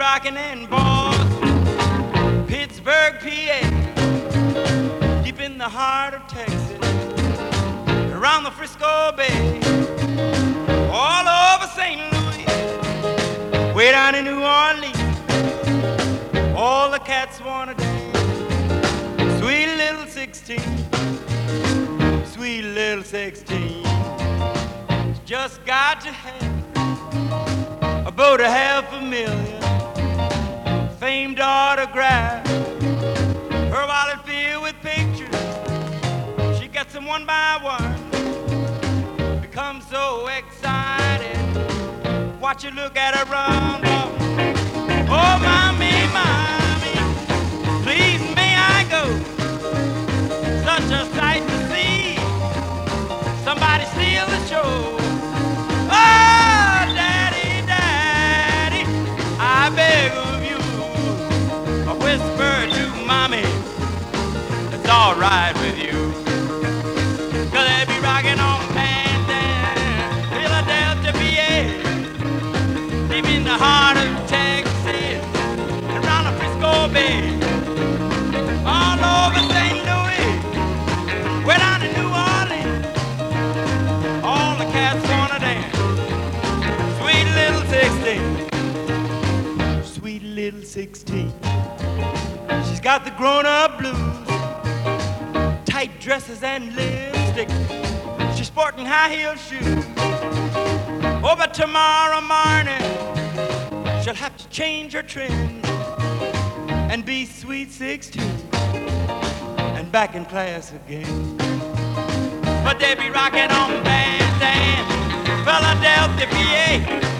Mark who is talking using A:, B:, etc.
A: rocking in Boston, Pittsburgh, PA, deep in the heart of Texas, around the Frisco Bay, all over St. Louis, way down in New Orleans, all the cats wanna dance. Sweet little 16, sweet little 16, just got to have about $500,000 famed autograph. Her wallet filled with pictures, she gets them one by one. Becomes so excited, watch you look at her run. Oh, mommy, mommy, please may I go? Such a sight to see, somebody steal the show. Oh, daddy, daddy, I beg of you, I whisper to mommy, it's all right with you. 'Cause they be rocking on Bandstand, Philadelphia, PA, deep in the heart of Texas, and around the Frisco Bay, all over St. Louis, way down in New Orleans, all the cats wanna dance. Sweet little 16, sweet little 16, she's got the grown-up blues, tight dresses and lipstick, she's sporting high-heel shoes. Oh, but tomorrow morning she'll have to change her trim and be sweet 16 and back in class again. But they be rocking on Bandstand, Philadelphia, PA,